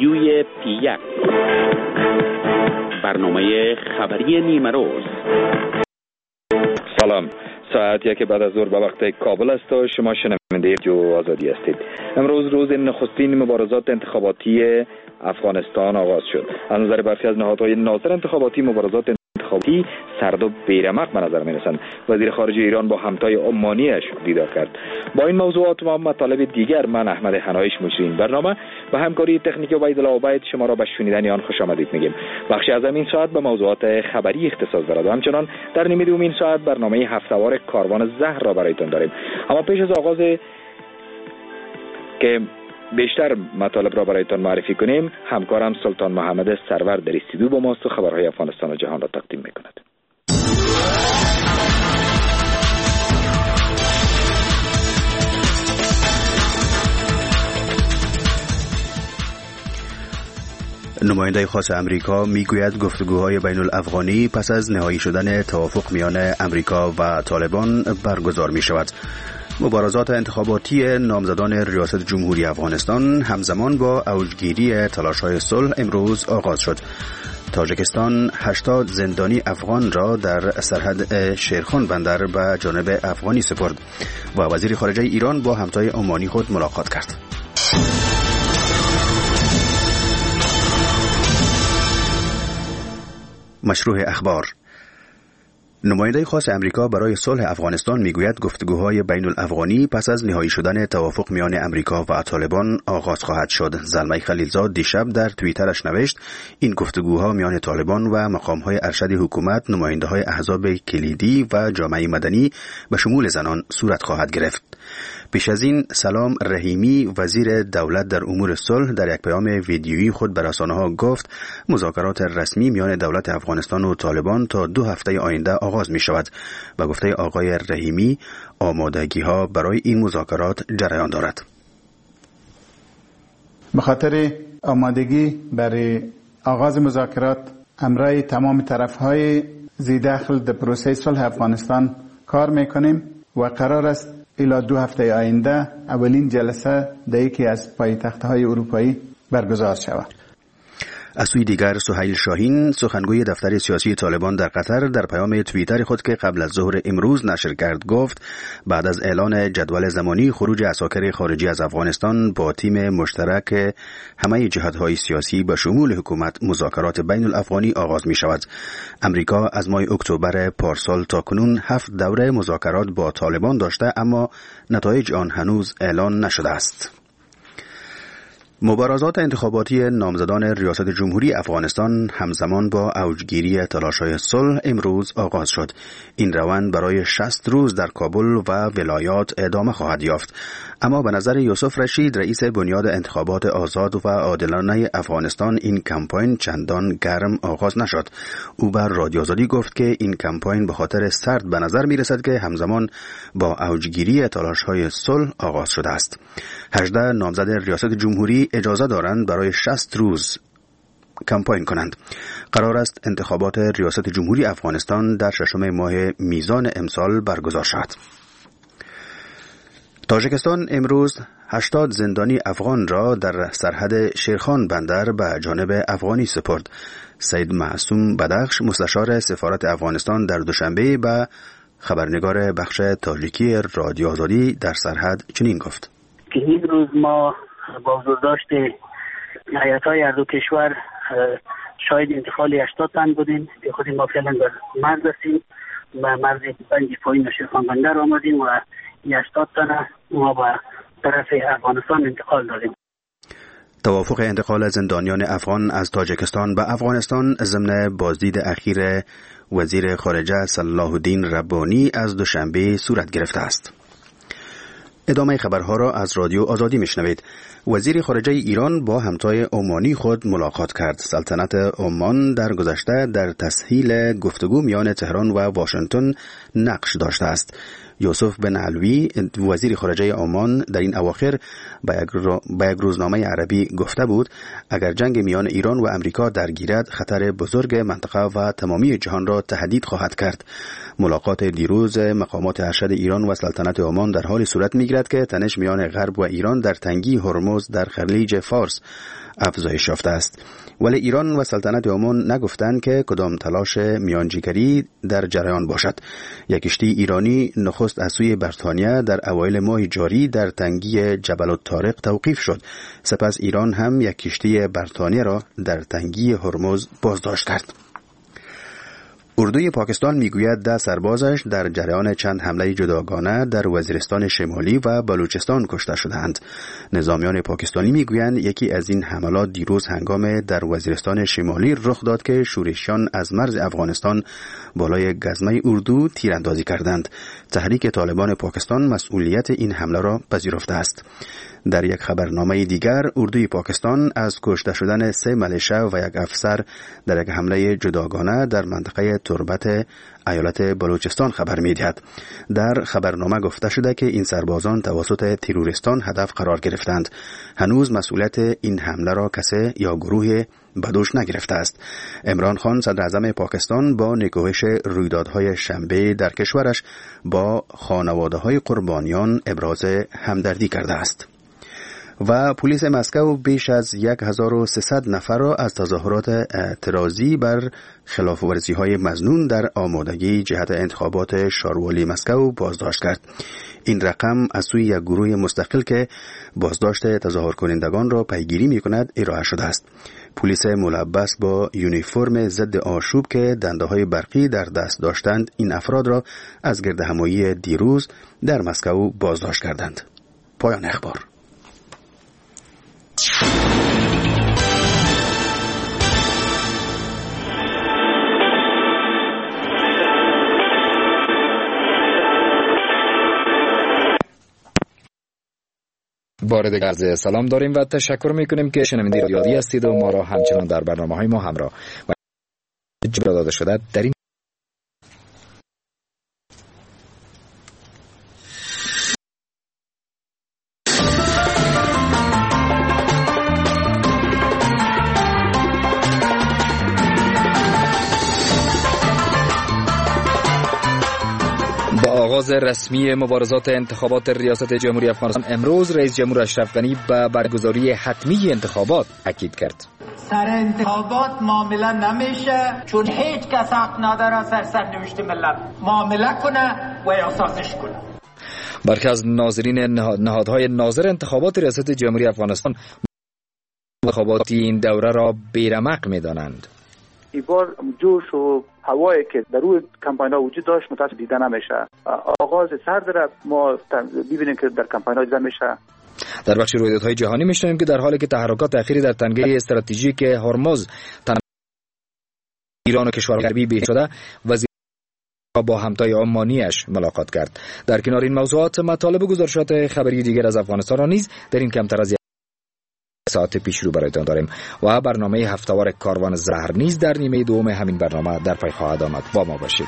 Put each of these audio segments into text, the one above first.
رادیوی پیک، برنامه خبری نیمه روز. سلام، ساعت 1 بعد از ظهر به وقت کابل است و شما شنونده رادیو آزادی هستید. امروز روز نخستین مبارزات انتخاباتی افغانستان آغاز شد. از نظر برخی از نهادهای ناظر انتخاباتی، مبارزات انتخاباتی سرد و بیرمق به نظر می رسند. وزیر خارجه ایران با همتای عمانیش دیدار کرد. با این موضوعات و مطالب دیگر من احمد حنایش مجری برنامه و همکاری تکنیکی عبیدالله عبید شما را به شنیدن آن خوش آمدید میگیم. بخشی از این ساعت به موضوعات خبری اختصاص دارد و همچنان در نیمه دوم ساعت برنامه هفته‌وار کاروان زهر را برایتان داریم. اما پیش از آغاز که بیشتر مطالب را برایتان معرفی کنیم، همکارم سلطان محمد سرور در استودیو با ماست و خبرهای افغانستان و جهان را تقدیم میکند. نماینده خاص امریکا میگوید گفتگوهای بین الافغانی پس از نهایی شدن توافق میان امریکا و طالبان برگزار می شود. مبارزات انتخاباتی نامزدان ریاست جمهوری افغانستان همزمان با اوجگیری تلاش‌های صلح امروز آغاز شد. تاجیکستان 80 زندانی افغان را در سرحد شیرخان بندر به جانب افغانی سپرد و وزیر خارجه ایران با همتای عمانی خود ملاقات کرد. مشروع اخبار. نماینده خاص امریکا برای صلح افغانستان میگوید گفتگوهای بین الافغانی پس از نهایی شدن توافق میان امریکا و طالبان آغاز خواهد شد. زلمه خلیلزاد دیشب در توییترش نوشت این گفتگوها میان طالبان و مقامهای ارشد حکومت، نماینده‌های احزاب کلیدی و جامعه مدنی به شمول زنان صورت خواهد گرفت. پیش از این سلام رحیمی وزیر دولت در امور صلح در یک پیام ویدیویی خود به رسانه‌ها گفت مذاکرات رسمی میان دولت افغانستان و طالبان تا 2 هفته آینده آغاز می شود و گفته آقای رحیمی آمادگی‌ها برای این مذاکرات جریان دارد. به خاطر آمادگی برای آغاز مذاکرات همراه تمام طرف‌های ذی‌دخل در پروسه صلح افغانستان کار می‌کنیم و قرار است الی 2 هفته آینده اولین جلسه در یکی از پایتخت‌های اروپایی برگزار شود. از سوی دیگر سهیل شاهین سخنگوی دفتر سیاسی طالبان در قطر در پیام توییتر خود که قبل از ظهر امروز نشر کرد گفت بعد از اعلان جدول زمانی خروج عساکر خارجی از افغانستان با تیم مشترک همه جهت‌های سیاسی به شمول حکومت مذاکرات بین الافغانی آغاز می شود. امریکا از ماه اکتبر پارسال تا کنون 7 دوره مذاکرات با طالبان داشته اما نتایج آن هنوز اعلان نشده است. مبارزات انتخاباتی نامزدان ریاست جمهوری افغانستان همزمان با اوجگیری تلاش‌های صلح امروز آغاز شد. این روند برای 60 روز در کابل و ولایات ادامه خواهد یافت. اما به نظر یوسف رشید رئیس بنیاد انتخابات آزاد و عادلانه افغانستان این کمپاین چندان گرم آغاز نشد. او بر رادیو آزادی گفت که این کمپاین به خاطر سرد به نظر می رسد که همزمان با اوجگیری تلاش‌های صلح آغاز شده است. 18 نامزد ریاست جمهوری اجازه دارند برای 60 روز کمپاین کنند. قرار است انتخابات ریاست جمهوری افغانستان در 6 ماه میزان امسال برگزار شود. تاجیکستان امروز 80 زندانی افغان را در سرحد شیرخان بندر به جانب افغانی سپرد. سید معصوم بدخش مستشار سفارت افغانستان در دوشنبه به خبرنگار بخش تاجیکی رادیو آزادی در سرحد چنین گفت: که این روز ما با حضورداشت هیئت‌های هر دو کشور شاهد انتقال 80 تن بودیم. به خود ما فعلا در مرز هستیم و مرز بند پایین شیرخان بندر آمدیم و 80 تن ما به طرف افغانستان انتقال دادیم. توافق انتقال زندانیان افغان از تاجیکستان به افغانستان ضمن بازدید اخیر وزیر خارجه صلاح الدین ربانی از دوشنبه صورت گرفته است. ادامه خبرها را از رادیو آزادی میشنوید. وزیر خارجه ایران با همتای عمانی خود ملاقات کرد. سلطنت عمان در گذشته در تسهیل گفتگو میان تهران و واشنگتن نقش داشته است. یوسف بن علوی وزیر خارجه عمان در این اواخر به یک روزنامه عربی گفته بود اگر جنگ میان ایران و امریکا درگیرد خطر بزرگ منطقه و تمامی جهان را تهدید خواهد کرد. ملاقات دیروز مقامات ارشد ایران و سلطنت عمان در حال صورت میگیرد که تنش میان غرب و ایران در تنگی هرمز در خلیج فارس افزایش یافته است. ولی ایران و سلطنت عمان نگفتند که کدام تلاش میانجیگری در جریان باشد. یک کشتی ایرانی نخست از سوی بریتانیا در اوایل ماه جاری در تنگی جبل الطارق توقیف شد. سپس ایران هم یک کشتی بریتانیا را در تنگی هرمز بازداشت کرد. اردوی پاکستان میگوید 10 سربازش در جریان چند حمله جداگانه در وزیرستان شمالی و بلوچستان کشته شدند. نظامیان پاکستانی میگویند یکی از این حملات دیروز هنگام در وزیرستان شمالی رخ داد که شورشیان از مرز افغانستان بالای گزمه اردو تیراندازی کردند. تحریک طالبان پاکستان مسئولیت این حمله را پذیرفته است. در یک خبرنامه دیگر اردوی پاکستان از کشته شدن 3 ملیشه و یک افسر در یک حمله جداگانه در منطقه تربت ایالت بلوچستان خبر می‌دهد. در خبرنامه گفته شده که این سربازان توسط تروریستان هدف قرار گرفتند. هنوز مسئولیت این حمله را کسی یا گروه بدوش نگرفته است. عمران خان صدر اعظم پاکستان با نکوهش رویدادهای شنبه در کشورش با خانواده‌های قربانیان ابراز همدردی کرده است. و پلیس مسکو بیش از 1300 نفر را از تظاهرات اعتراضی بر خلاف‌ورزی‌های مظنون در آمادگی جهت انتخابات شاروالی مسکو بازداشت کرد. این رقم از سوی یک گروه مستقل که بازداشت تظاهر کنندگان را پیگیری می‌کند ارائه شده است. پلیس ملبس با یونیفرم ضد آشوب که دنده‌های برقی در دست داشتند این افراد را از گردهمایی دیروز در مسکو بازداشت کردند. پایان اخبار. بار دیگر عرض سلام داریم و تشکر میکنیم که شنونده رادیو هستید و ما را همچنان در برنامه‌های ما همراه و اجرا داده شده در این آغاز رسمی مبارزات انتخابات ریاست جمهوری افغانستان امروز رئیس جمهور اشرف غنی به برگزاری حتمی انتخابات اکید کرد. سر انتخابات معامله نمیشه چون هیچ کس حق نداره سرنوشت ملت معامله کنه و یا سازش کنه. برخی از ناظرین نهادهای ناظر انتخابات ریاست جمهوری افغانستان انتخاباتی این دوره را بیرمق می‌دانند. این بار جوش و هوایی که در روی کمپاین ها وجود داشت متاسف دیده نمیشه. آغاز سرد را ما ببینیم که در کمپاین ها دیده میشه. در بخش رویدادهای جهانی میشنویم که در حالی که تحرکات اخیری در تنگه استراتژیک هرمز ایران و کشورهای غربی بیش شده وزیر با همتای عمانیش ملاقات کرد. در کنار این موضوعات مطالب و گزارشات خبری دیگر از افغانستان را نیز در این کمتر از ساعت پیش رو برایتان داریم و برنامه هفته‌وار کاروان زهر نیز در نیمه دوم همین برنامه در پی خواهد آمد. با ما باشید.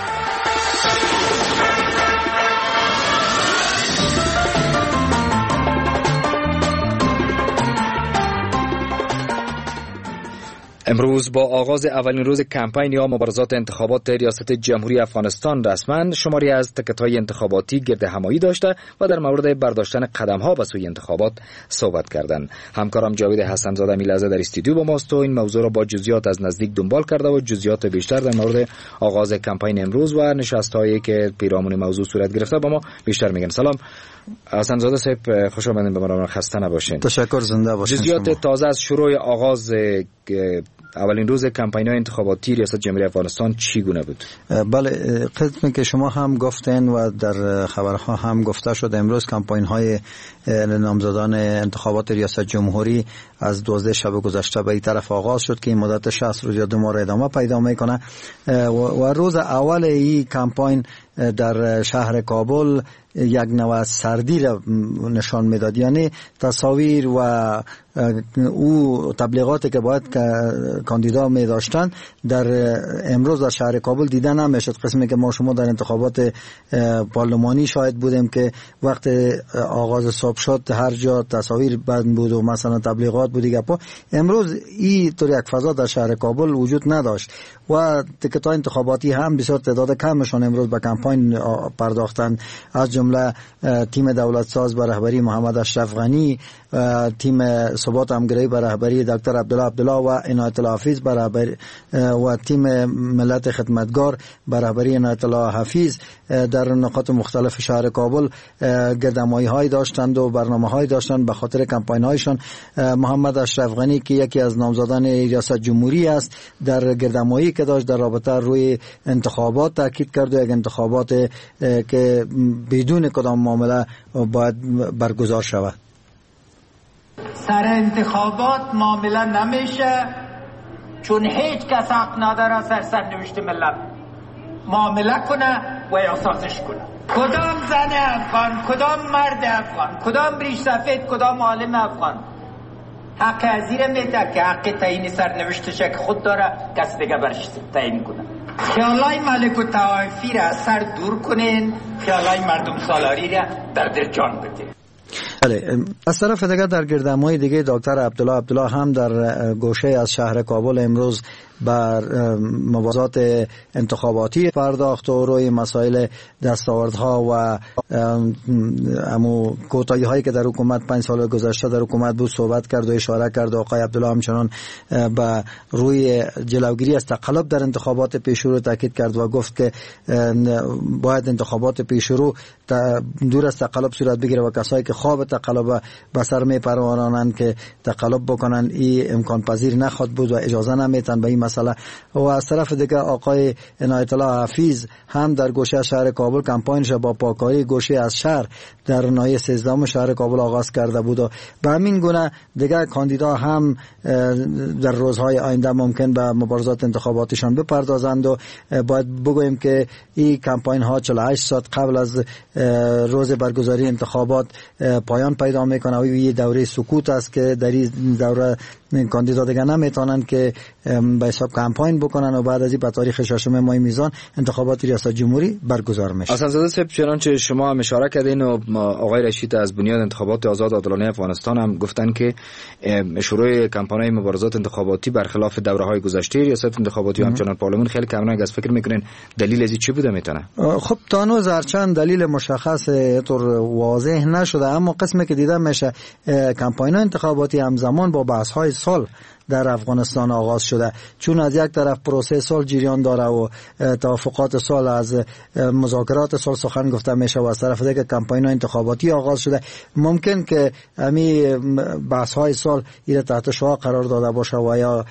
امروز با آغاز اولین روز کمپین یا مبارزات انتخابات ریاست جمهوری افغانستان رسما شماری از تکت‌های انتخاباتی گردهمایی داشته و در مورد برداشتن قدم‌ها به سوی انتخابات صحبت کردند. همکارم جاوید حسن‌زاده میلازه در استودیو با ماست و این موضوع را با جزئیات از نزدیک دنبال کرده و جزئیات بیشتر در مورد آغاز کمپین امروز و نشست‌هایی که پیرامون موضوع صورت گرفته با ما بیشتر میگن. سلام حسن‌زاده صاحب، خوش آمدید به برنامه. خسته نباشین. تشکر، زنده باشین. جزئیات تازه از شروع آغاز اولین روز کمپین‌های انتخاباتی ریاست جمهوری افغانستان چگونه بود؟ بله، قسمی که شما هم گفتین و در خبرها هم گفته شد، امروز کمپین‌های نامزدان انتخابات ریاست جمهوری از 12 شب گذشته به این طرف آغاز شد که این مدت 60 روز یا 2 ماه ادامه پیدا میکنه و روز اول این کمپین در شهر کابل یک نوع سردی را نشان میداد. یعنی تصاویر و او تبلیغاتی که باید کاندیدا می داشتن در امروز در شهر کابل دیده نمیشد. قسمی که ما شما در انتخابات پارلمانی شاهد بودیم که وقت آغاز صبح شد هر جا تصاویر بند بود و مثلا تبلیغات بود دیگه. امروز این طور یک فضا در شهر کابل وجود نداشت و تکت‌های انتخاباتی هم بسیار تعداد کمشون امروز به کمپاین پرداختن، از جمله تیم دولت ساز به رهبری محمد اشرف غنی، تیم ثبات همگرایی به رهبری دکتر عبدالله و عنایت الله حفیظ به رهبری و تیم ملت خدمتگار به رهبری عنایت الله حفیظ در نقاط مختلف شهر کابل گردمایی‌های داشتند و برنامه‌های داشتند به خاطر کمپاین‌هایشان. محمد اشرف غنی که یکی از نامزدان ریاست جمهوری است در گردمایی که داشت در رابطه روی انتخابات تاکید کرد و یک انتخابات که بدون کدام معامله باید برگزار شود. سر انتخابات معامله نمیشه چون هیچ کس حق نداره سرنوشت ملت معامله کنه و یا سازش کنه. کدام زن افغان، کدام مرد افغان، کدام ریش سفید، کدام عالم افغان حق ازیر میده که حق تعیین سرنوشتش که خود داره کس دیگه برش تعیین کنه. خیالای ملک و طوایفی را از سر دور کنین، خیالای مردم سالاری را در دل جان بدین. بله، از طرف دیگه در گردمای دیگه دکتر عبدالله هم در گوشه از شهر کابل امروز بر موازات انتخاباتی پرداخت و روی مسائل دستاوردها و امو کوتاهی هایی که در حکومت 5 سال گذشته در حکومت بود صحبت کرد و اشاره کرد. آقای عبدالله همچنان به روی جلوگیری از تقلب در انتخابات پیشرو تاکید کرد و گفت که باید انتخابات پیشرو دور از تقلب صورت بگیره و کسایی که خواب تقلب به سر میپرورانند که تقلب بکنن این امکان پذیر نخواد بود و اجازه نمیتن به این مسئله. و از طرف دیگه آقای عنایت الله حفیظ هم در گوشه شهر کابل کمپاینش با پاکاری گوشه از شهر در ناحیه 13 شهر کابل آغاز کرده بود و به همین گونه دیگه کاندیدا هم در روزهای آینده ممکن به مبارزات انتخاباتیشان بپردازند و باید بگوییم که این کمپاین ها 48 ساعت قبل از روز برگزاری انتخابات پایان پیدا میکنه و این دوره سکوت است که در این دوره کاندیدا دیگه نمیتونن که به حساب کمپاین بکنن و بعد از این به تاریخ 6 ماه میزان انتخابات ریاست جمهوری برگزار میشه. حسن‌زاده صاحب، چنانچه شما هم اشاره کردین و آقای رشید از بنیاد انتخابات آزاد و عادلانه افغانستان هم گفتن که شروع کمپاین‌های مبارزات انتخاباتی برخلاف دوره‌های گذشته ریاست انتخاباتی و همچنان پارلمان خیلی کمرنگ از فکر میکنین دلیل از چی بوده میتونه؟ خب تا هنوز هرچند دلیل مشخص طور واضح نشده، اما قسمی که دیده میشه کمپاین‌های انتخاباتی همزمان با بحث‌های سال در افغانستان آغاز شده، چون از یک طرف پروسه صلح جریان داره و توافقات صلح از مذاکرات صلح سخن گفته میشه و از طرف دیگه کمپاین انتخاباتی آغاز شده. ممکن که همین بحث های صلح این تحت شعاع قرار داده باشه و یا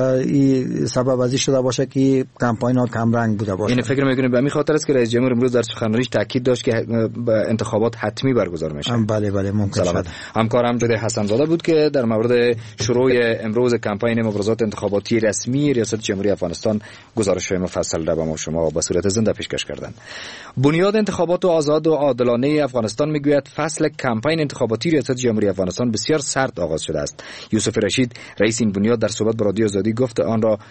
این سبب ازی شده باشه که کمپاین ها کم رنگ بوده باشه. این فکر میکنید به همین خاطر است که رئیس جمهور امروز در سخنرانیش تاکید داشت که انتخابات حتمی برگزار میشه؟ بله ممکن شد. همکارم جده حسن‌زاده بود که در مورد شروع امروز کمپاین مبارزات انتخاباتی رسمی ریاست جمهوری افغانستان گزارش‌های مفصل را به ما شما به صورت زنده پیشکش کردند. بنیاد انتخابات آزاد و عادلانه افغانستان میگوید فصل کمپاین انتخاباتی ریاست جمهوری افغانستان بسیار سرد آغاز شده است. یوسف رشید رئیس این بنیاد در صحبت با رادیو آزادی گفت آن را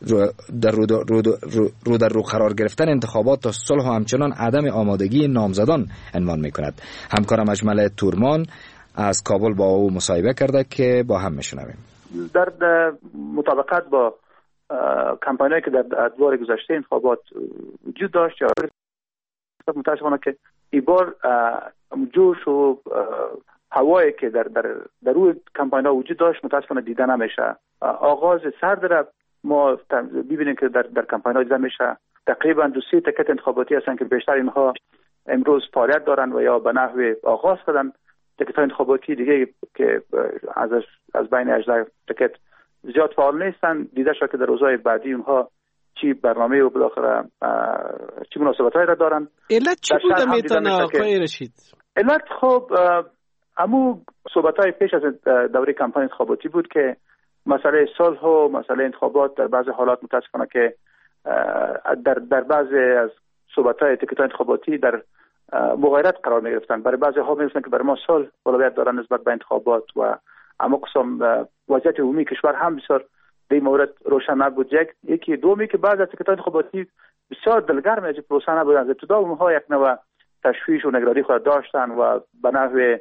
در رو قرار گرفتن انتخابات تا صلح و همچنان عدم آمادگی نامزدان عنوان می‌کند. همکارم اجمل تورمان از کابل با او مصاحبه کرده که با هم میشنویم. در مطابقت با کمپاینایی که در ادوار گذشته انتخابات وجود داشت، متاسفانه که این بار جوش و هوایی که در روی کمپاین‌ها وجود داشت متاسفانه دیده نمیشه. آغاز سرد را ما ببینیم که در کمپاین‌ها دیده میشه. تقریبا 2-3 تکت انتخاباتی هستن که بیشتر اینها امروز فعالیت دارن و یا به نحو آغاز کردن. تکت انتخاباتی دیگه که از بین 18 تکت زیاد فعال نیستن. دیده شد که در روزهای بعدی اونها چی برنامه و بالاخره چی مناسبت‌هایی را دارن. علت چی بوده میتونه آقای رشید؟ علت خب امو صحبت‌های پیش از دوره کمپاین انتخاباتی بود که مسئله صلح و مسئله انتخابات در بعضی حالات متاسفانه که در بعضی از صحبت‌های تیکت انتخاباتی در مغایرت قرار می‌گرفتن. برای بعضی ها می‌گفتن که برای ما سال اولویت دارن نسبت به انتخابات و اما قسم وضعیت عمومی کشور هم بسیار در این مورد روشن نبود. یکی دومی که بعضی از تیکت انتخاباتی بسیار دلگرم از پروسه نبودن. از ابتدا اونها یک نوع تشویش و نگرانی خود داشتن و به نحو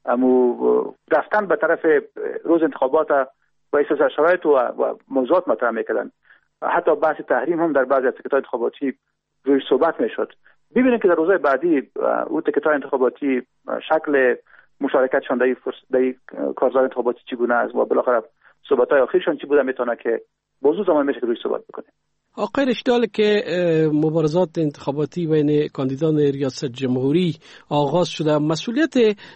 رفتن به طرف روز انتخابات با اساس شرایط و موضوعات مطرح می‌کردن. حتی بحث تحریم هم در بعضی از تیکت‌های انتخاباتی روی صحبت می‌شد. ببینید که در روزهای بعدی اون تیکت‌های انتخاباتی شکل مشارکتشان در کارزار انتخاباتی چگونه است و بالاخره صحبت‌های آخرشان چی بوده میتونه که موضوع زمان میشه که روی صحبت بکنیم. آقای رشیدی، که مبارزات انتخاباتی بین کاندیدان ریاست جمهوری آغاز شده، مسئولیت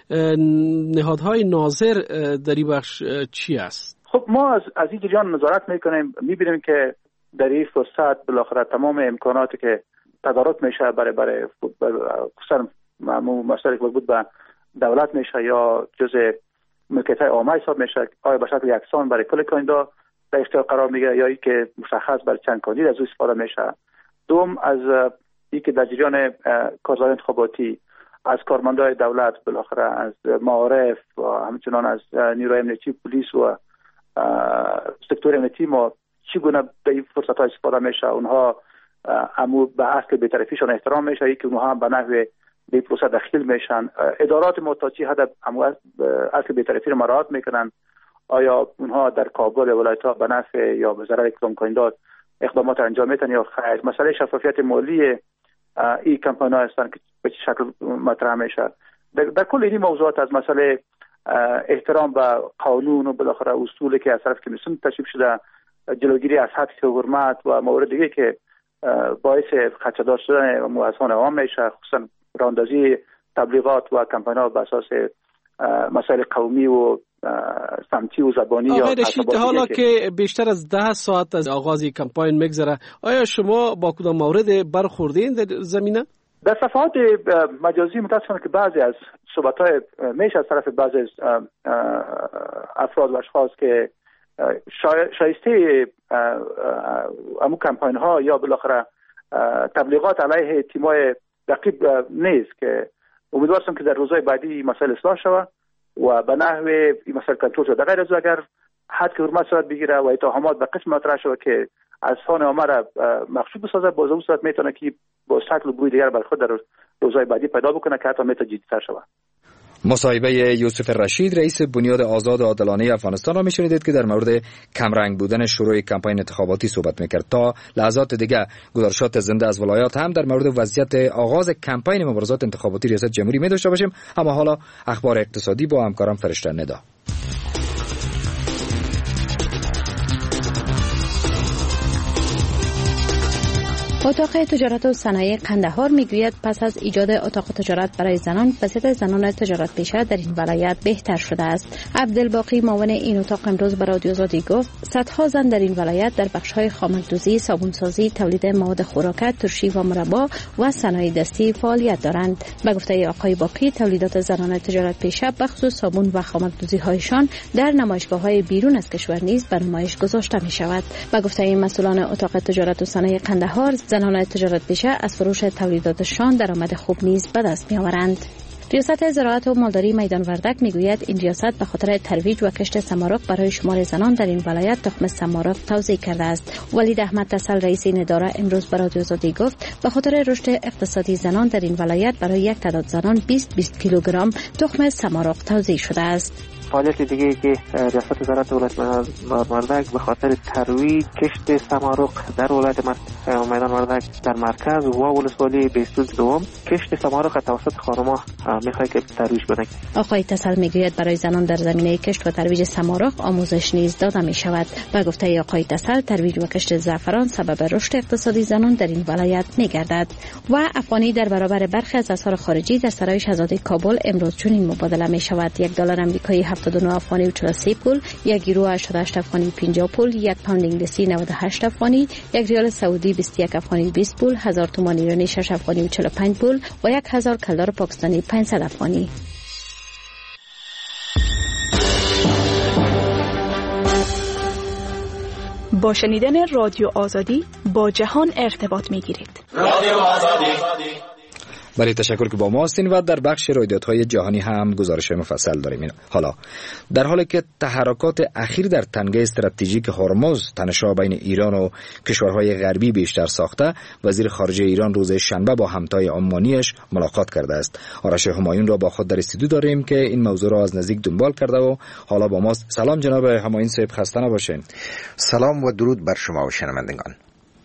نهادهای ناظر در این بخش چی است؟ خب ما از این جریان نظارت میکنیم، میبینیم که در این فرصت بالاخره تمام امکاناتی که تدارک میشه برای خصوصا مسائلی که مربوط به دولت میشه یا جزء ملکیت‌های عامه حساب میشه، آیا به شکل یکسان برای کل کاندیدا در اختیار قرار میگیره یا اینکه مشخص برای چند کاندید از او استفاده میشه. دوم از اینکه در جریان کارزار انتخاباتی از کارمندای دولت بالاخره از معارف و همچنان از نیروی امنیتی، پلیس و سکتور امنیتی ما چگونه به این فرصت‌ها استفاده میشه. اونها به اصل بی‌طرفیشون احترام میشه، اینکه اونها هم به نحو به پروسه داخل میشن. ادارات ما تا چی حد اصل بی‌طرفی رو مراعات میکنن؟ آیا اونها در کابل ولایت‌ها به نفع یا به ضرر کدام کاندید اقدامات انجام میدن یا خیر؟ مسئله شفافیت مالی این کمپاین‌ها هستن که به چه شکل مطرح میشه. در کل این موضوعات از مسئله احترام به قانون و بالاخره اصولی که از طرف کمیسیون تصویب شده، جلوگیری از حبس حرمت و موارد دیگه که باعث خدشه‌دار شدن مؤسسان عوام میشه، خصوصا راهاندازی تبلیغات و کمپاین‌ها بر اساس مسائل قومی و سمتی و زبانی. آقای رشید، حالا که بیشتر از 10 ساعت از آغاز کمپاین میگذره، آیا شما با کدام مورد برخوردین در زمینه؟ در صفحات مجازی متاسفانه که بعضی از صحبت‌های میشه از طرف بعضی از افراد و اشخاص که شایسته امو کمپاین ها یا بالاخره تبلیغات علیه تیمای رقیب نیست، که امیدوار هستم که در روزهای بعدی مسائل اصلاح شود و به نحو این مسائل کنترل شود. غیر از اگر حد که حرمت صورت بگیره و اتهامات به قسم مطرح شود که از فان عامه را مخشوش بسازه، باز اون صورت میتونه که با شکل و بوی دیگر بر خود در روزهای بعدی پیدا بکنه که حتی میتونه جدی‌تر شود. مصاحبه یوسف رشید، رئیس بنیاد آزاد و عادلانه افغانستان را میشنیدید که در مورد کمرنگ بودن شروع کمپاین انتخاباتی صحبت میکرد. تا لحظات دیگه گزارشات زنده از ولایات هم در مورد وضعیت آغاز کمپاین مبارزات انتخاباتی ریاست جمهوری می داشته باشیم. اما حالا اخبار اقتصادی با همکارم فرشته ندا. اتاق تجارت و صنایع قندهار میگوید پس از ایجاد اتاق تجارت برای زنان، وضعیت زنان تجارت پیشه در این ولایت بهتر شده است. عبدالباقی معاون این اتاق امروز به رادیو آزادی گفت صدها زن در این ولایت در بخش‌های خامک‌دوزی، صابونسازی، تولید مواد خوراک، ترشی و مربا و صنایع دستی فعالیت دارند. به گفته آقای باقی، تولیدات زنان تجارت پیشه بخصوص صابون و خامک‌دوزی‌هایشان در نمایشگاه‌های بیرون از کشور نیز به نمایش گذاشته می‌شود. به گفته این مسئولان اتاق تجارت و صنایع قندهار، زنان تجارت پیشه از فروش تولیداتشان درآمد خوب نیز به دست می‌آورند. ریاست زراعت و مالداری میدان وردک میگوید این ریاست به خاطر ترویج و کشت سمارق برای شمار زنان در این ولایت تخم سمارق توزیع کرده است. ولید احمد تسل رئیس این اداره امروز به رادیو آزادی گفت به خاطر رشد اقتصادی زنان در این ولایت برای یک تعداد زنان 20 کیلوگرم تخم سمارق توزیع شده است. فعالیت دیگه که ریاست زراعت ولایت وردک به خاطر ترویج کشت سمارق در ولایت میدان وردک در مرکز و ولسوالی بیستوز دوم کشت سمارق توسط خانم‌ها میخواد که ترویج بده. آقای تسل میگوید برای زنان در زمینه کشت و ترویج سمارق آموزش نیز داده می شود. به گفته آقای تسل ترویج و کشت زعفران سبب رشد اقتصادی زنان در این ولایت میگردد. و افغانی در برابر برخی از اسعار خارجی در سرای شاهزاده کابل امروز چنین مبادله می شود: $1 آمریکایی 79 افغانی و 43 پول، 1 یورو 88 افغانی 50 پول، 1 پوند انگلیسی 98 افغانی، 1 ریال سعودی 21 افغانی 20 پول، 1000 تومان ایرانی 6 افغانی و 45 پول و 1000 کلدار پاکستانی 500 افغانی. با شنیدن رادیو آزادی با جهان ارتباط میگیرید. رادیو آزادی. برای تشکر که با ما هستین و در بخش رویدادهای جهانی هم گزارش مفصل داریم. حالا در حالی که تحرکات اخیر در تنگه استراتژیک هرمز تنش‌ها بین ایران و کشورهای غربی بیشتر ساخته، وزیر خارجه ایران روز شنبه با همتای عمانیش ملاقات کرده است. آرش همایون را با خود در استودیو داریم که این موضوع را از نزدیک دنبال کرده و حالا با ماست. سلام جناب همایون صاحب، خسته نباشین. سلام و درود بر شما و شنوندگان.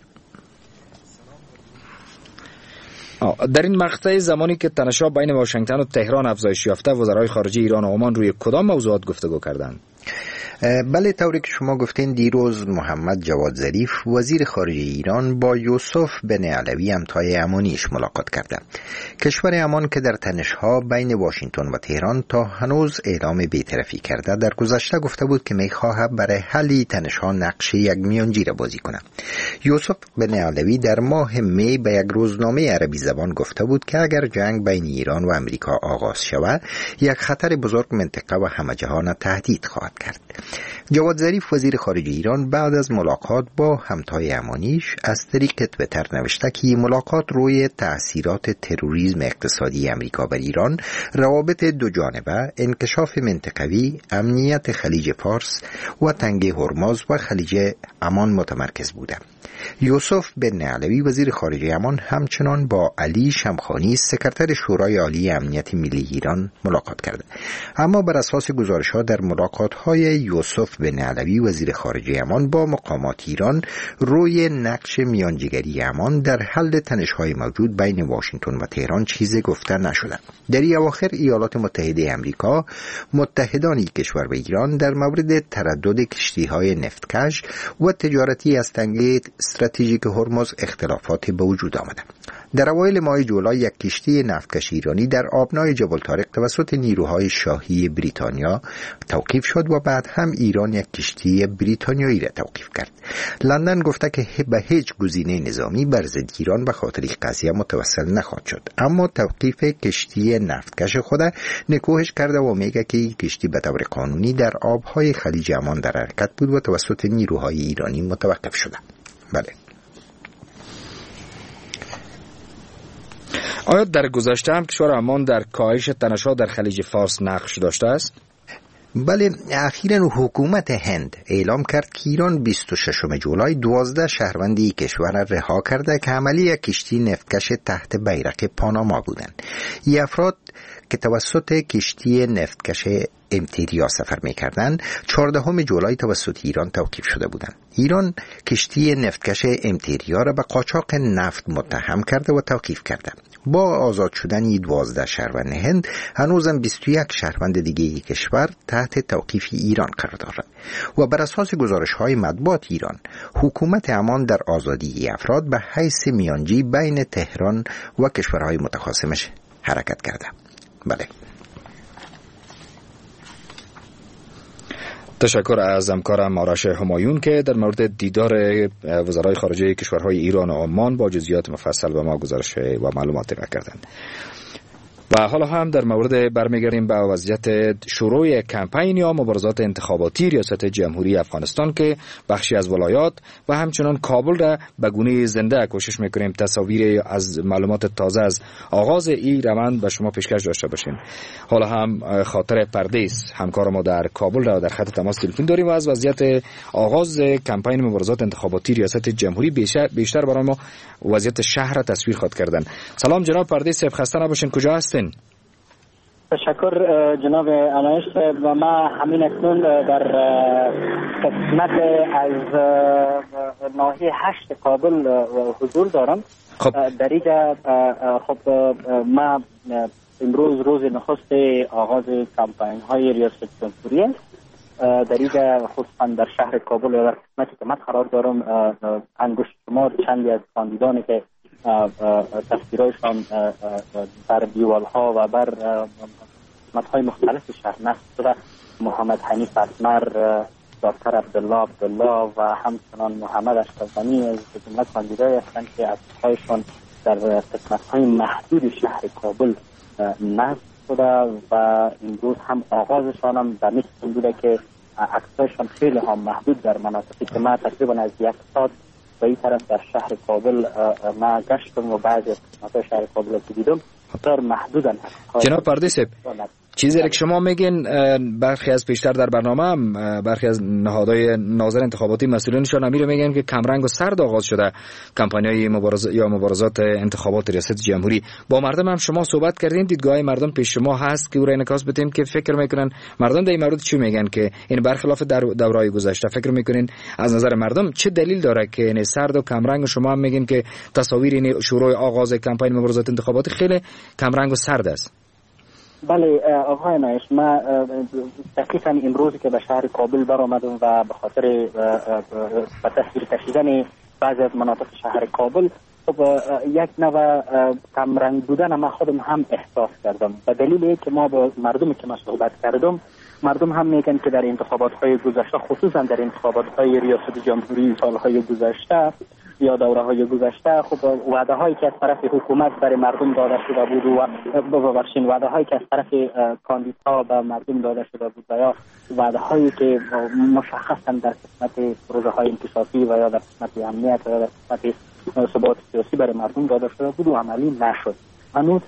در این مقطع زمانی که تنش‌ها بین واشنگتن و تهران افزایش یافته، وزرای خارجه ایران و عمان روی کدام موضوعات گفتگو کردند؟ بله، طوری که شما گفتین، دیروز محمد جواد ظریف وزیر خارجه ایران با یوسف بن علوی همتای عمانیش ملاقات کرده. کشور عمان که در تنش‌ها بین واشنگتن و تهران تا هنوز اعلام بی‌طرفی کرده، در گذشته گفته بود که می‌خواهد برای حل تنش‌ها نقش یک میانجی را بازی کنه. یوسف بن علوی در ماه می به یک روزنامه عربی زبان گفته بود که اگر جنگ بین ایران و امریکا آغاز شود، یک خطر بزرگ منطقه و همه جهان تهدید خواهد کرد. جواد ظریف وزیر خارجه ایران بعد از ملاقات با همتای عمانیش از طریق توییتر نوشته که ملاقات روی تأثیرات تروریسم اقتصادی امریکا بر ایران، روابط دو جانبه، انکشاف منطقوی، امنیت خلیج فارس و تنگه هرمز و خلیج عمان متمرکز بوده. یوسف بن علوی وزیر خارجه عمان همچنان با علی شمخانی سکرتر شورای عالی امنیت ملی ایران ملاقات کرده. اما بر اساس گزارش‌ها در ملاقات‌های یوسف بن علوی وزیر خارجه عمان با مقامات ایران روی نقش میانجیگری عمان در حل تنش‌های موجود بین واشنگتن و تهران چیزی گفته نشده. در اواخر ایالات متحده آمریکا متحدان کشور به ایران در مورد تردد کشتی‌های نفتکش و تجارتی از تنگه استراتژیک هرمز اختلافات به وجود آمده. در اوایل ماه جولای یک کشتی نفتکش ایرانی در آبنای جبل طارق توسط نیروهای شاهی بریتانیا توقیف شد و بعد هم ایران یک کشتی بریتانیایی را توقیف کرد. لندن گفته که به هیچ گزینه نظامی بر ضد ایران به خاطر این قضیه متوسل نخواهد شد، اما توقیف کشتی نفتکش خود نکوهش کرده و میگه که این کشتی به طور قانونی در آبهای خلیج عمان در حرکت بود و توسط نیروهای ایرانی متوقف شده. بله. آیا در گذشته هم کشور عمان در کاهش تنش‌ها در خلیج فارس نقش داشته است؟ بله، اخیراً حکومت هند اعلام کرد که ایران 26 جولای 12 شهروندی کشور را رها کرده که حامل یک کشتی نفتکش تحت بیرق پاناما بودند. این افراد که توسط کشتی نفتکش امتریا سفر می‌کردند 14 جولای توسط ایران توقیف شده بودند. ایران کشتی نفتکش امتریا را به قاچاق نفت متهم کرده و توقیف کرده. با آزاد شدن 12 شهروند هند، هنوزم 21 شهروند دیگه کشور تحت توقیف ایران قرار دارد و بر اساس گزارش‌های مطبوعات ایران، حکومت عمان در آزادی افراد به حیث میانجی بین تهران و کشورهای متخاصمش حرکت کرده. بله. تشکر از همکارم آرش همایون که در مورد دیدار وزرای خارجه کشورهای ایران و عمان با جزئیات مفصل به ما گزارش و معلومات کردند. و حالا هم در مورد برمیگردیم به وضعیت شروع کمپین یا مبارزات انتخاباتی ریاست جمهوری افغانستان که بخشی از ولایات و همچنان کابل را به گونه زنده کوشش میکنیم تصاویر از معلومات تازه از آغاز این روند به شما پیشکش داشته باشیم. حالا هم خاطر پردیس همکار ما در کابل را در خط تماس تلفن داریم و از وضعیت آغاز کمپین مبارزات انتخاباتی ریاست جمهوری بیشتر برای ما وضعیت شهر را تصویر خواهد کردن. سلام جناب پردیس، خسته نباشین، کجا هستین؟ تشکر جناب عنایش و ما همین اکنون در قسمت از ناحیه 8 کابل حضور دارم. در اینجا خب ما امروز روز نخست آغاز کمپین های ریاست جمهوری است. در اینجا خصوصا در شهر کابل و در قسمتی که من قرار دارم انگشت شمار چندی از کاندیدانی که تصویرهایشان بر دیوالها و بر قسمت‌های مختلف شهر نصب شده، محمد حنیف اسمر، دکتر عبدالله و همچنان محمد اشرف غنی از جمله کاندیدایی هستند که اسمهایشان در قسمت‌های محدود شهر کابل نصب شده و امروز هم آغازشان هم در مثل بوده که اکسسشان خیلی هم محدود در مناطقی که ما تقریبا از یک ساعت به این طرف در شهر کابل ما گشتم و بعضی از شهر کابل که دیدم بسیار محدودن. جناب پردیس، چیزی که شما میگین برخی از پیشتر در برنامه هم برخی از نهادهای ناظر انتخاباتی مسئولینشان امیر میگن که کمرنگ و سرد آغاز شده کمپانی‌های مبارزات انتخابات ریاست جمهوری. با مردم هم شما صحبت کردین، دیدگاه مردم پیش شما هست که او را انعکاس بدیم که فکر میکنن مردم در این مورد چی میگن که این برخلاف دوره‌های گذشته؟ فکر میکنین از نظر مردم چه دلیل داره که این سرد و کمرنگ؟ شما هم میگین که تصاویر این شروع آغاز کمپاین مبارزات انتخاباتی خیلی کمرنگ و سرد است. بله آقای نایش، ما دقیقاً امروز که به شهر کابل برآمدم و به خاطر به تصویر کشیدن بعضی از مناطق شهر کابل خب یک نوع کمرنگ بودن ما خودم هم احساس کردم. به دلیل که ما با مردمی که ما صحبت کردم، مردم هم میگن که در انتخابات‌های گذشته، خصوصا در انتخابات‌های ریاست جمهوری سال‌های گذشته یا دوره‌های گذشته، خب وعده‌هایی که از طرف حکومت برای مردم داده شده بود و وعده‌هایی که از طرف کاندیدها به مردم داده شده بود و یا وعده‌هایی که مشخصاً در قسمت پروژه‌های انکشافی و یا در قسمت امنیت و یا در قسمت ثبات سیاسی برای مردم داده شده بود و عملی نشد. هنوز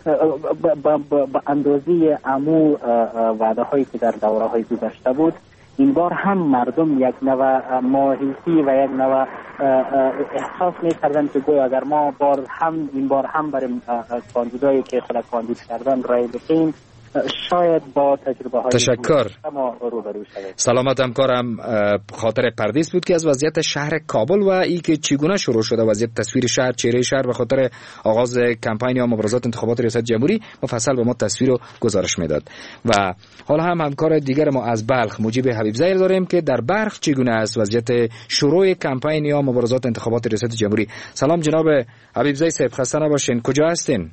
به اندازه عمو وعده‌هایی که در دوره‌های گذشته بود، این بار هم مردم یک نوع ماهیتی و یک نوع احساس می‌کردن که گویا اگر ما این بار هم برای کاندیدایی که خود کاندید کردن رای بدیم، شاید با تجربه های تشکر. ما روبرو شویم. سلامت همکارم خاطر پردیس بود که از وضعیت شهر کابل و ای که چگونه شروع شده وضعیت تصویر شهر، چهره شهر به خاطر آغاز کمپاین یا مبارزات انتخابات ریاست جمهوری مفصل به ما تصویر و گزارش میداد. و حالا هم همکار دیگر ما از بلخ مجیب حبیبزی داریم که در بلخ چگونه است وضعیت شروع کمپاین یا مبارزات انتخابات ریاست جمهوری. سلام جناب حبیبزی صاحب، خسته نباشین. کجا هستین؟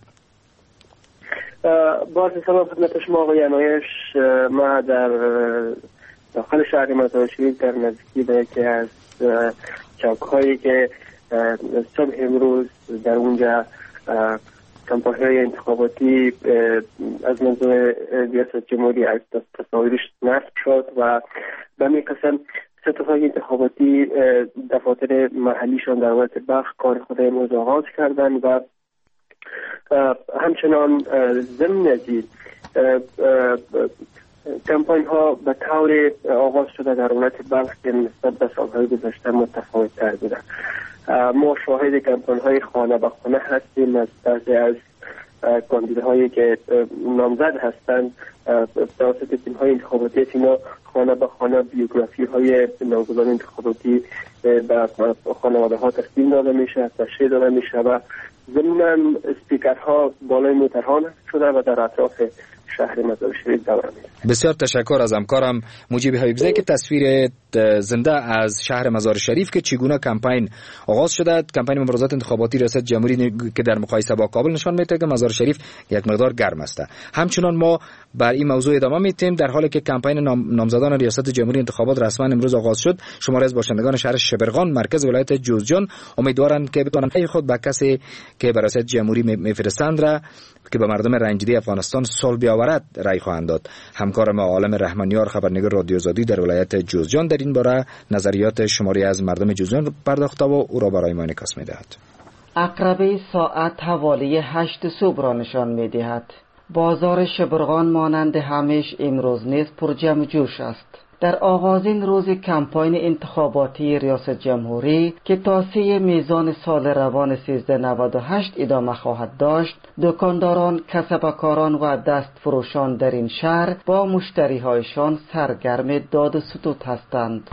با سلام خدمت شما آقای انایش. ما در داخل شهر مزار شریف در نزدیکی به یکی از چوک‌هایی که صبح امروز در اونجا کمپاین‌های انتخاباتی از منظور ریاست جمهوری از تصاویرش نصب شد و به همین قسم ستادهای انتخاباتی دفاتر محلیشان در ولایت بلخ کار خود امروز آغاز کردن و همچنان ضمن ازین کمپاین ها به طور آغاز شده در ولایت بلخ که نسبت به سالهای گذشته متفاوت تر بودن. ما شاهد کمپاین های خانه به خانه هستیم از بعضی از کاندیداهایی که نامزد هستند توسط تیم های انتخاباتی اینا خانه به خانه بیوگرافی های نامزدان انتخاباتی به خانواده ها تقدیم داده میشه، تشریح داده میشه و ضمن اسپیکرها بالای موترها شده و در اطراف شهر مزار شریف دوران است. بسیار تشکر از همکارم مجیب حبیبزی که تصویر زنده از شهر مزار شریف که چگونه کمپاین آغاز شده، کمپاین مبارزات انتخاباتی ریاست جمهوری که در مقایسه با کابل نشان میده که مزار شریف یک مقدار گرم است. همچنان ما بر این موضوع ادامه میدیم در حالی که کمپاین نامزدان ریاست جمهوری انتخابات رسما امروز آغاز شد. شماری از باشندگان شهر شبرغان مرکز ولایت جوزجان امیدوارند که بتوانند رای خود به کسی که به ریاست جمهوری میفرستند را که به مردم رنجیده افغانستان صلح بیاورد رای خواهند داد. همکار ما عالم رحمانیار خبرنگار رادیو آزادی در ولایت جوزجان در این باره نظریات شماری از مردم جوزجان پرداخته و او را برای ما انعکاس می‌دهد. عقربه ساعت حوالی 8 صبح را نشان می‌دهد. بازار شبرغان مانند همیش امروز نیز پر جمع جوش است. در آغازین روز کمپاین انتخاباتی ریاست جمهوری که تا 3 میزان سال روان 1398 ادامه خواهد داشت، دکانداران، کسبکاران و دست فروشان در این شهر با مشتریهایشان سرگرم داد و ستد هستند.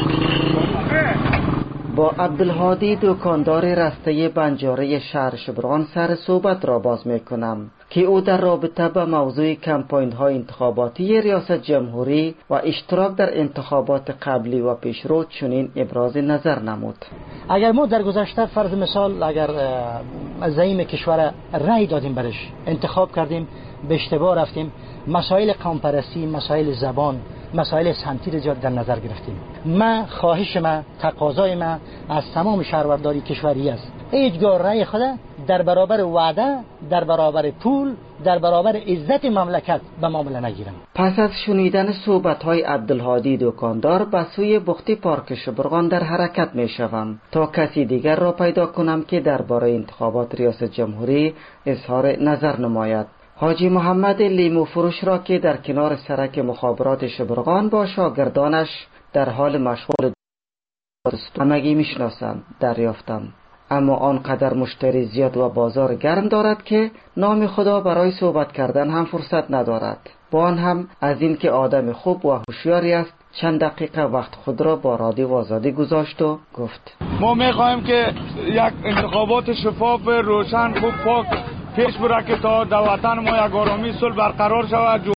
با عبدالهادی دکاندار رسته بنجاره شهر شبرغان سر صحبت را باز میکنم که او در رابطه با موضوع کمپاین های انتخاباتی ریاست جمهوری و اشتراک در انتخابات قبلی و پیشرو چنین ابراز نظر نمود. اگر ما در گذشته فرض مثال اگر زعیم کشور رأی دادیم برش، انتخاب کردیم، به اشتباه رفتیم، مسائل قوم‌پرستی، مسائل زبان، مسائل سنتی را در نظر گرفتیم. من خواهش من، تقاضای من از تمام شهروندان کشوری است هیچگاه رأی خود در برابر وعده، در برابر پول، در برابر عزت مملکت به معامله نگیرم. پس از شنیدن صحبت‌های عبدالهادی دکاندار به سوی بخت پارک شبرغان در حرکت می‌شوم تا کسی دیگر را پیدا کنم که درباره انتخابات ریاست جمهوری اظهار نظر نماید. حاجی محمد لیمو فروش را که در کنار سرک مخابرات شبرغان با شاگردانش در حال مشغول همگی میشناسم دریافتم، اما آنقدر مشتری زیاد و بازار گرم دارد که نام خدا برای صحبت کردن هم فرصت ندارد. با آن هم از این که آدم خوب و هوشیاری است چند دقیقه وقت خود را با رادیو آزادی گذاشت و گفت ما میخواهیم که یک انتخابات شفاف، روشن، خوب، پاک پیش بره که تا در وطن ما یک آرامی صلح برقرار شود.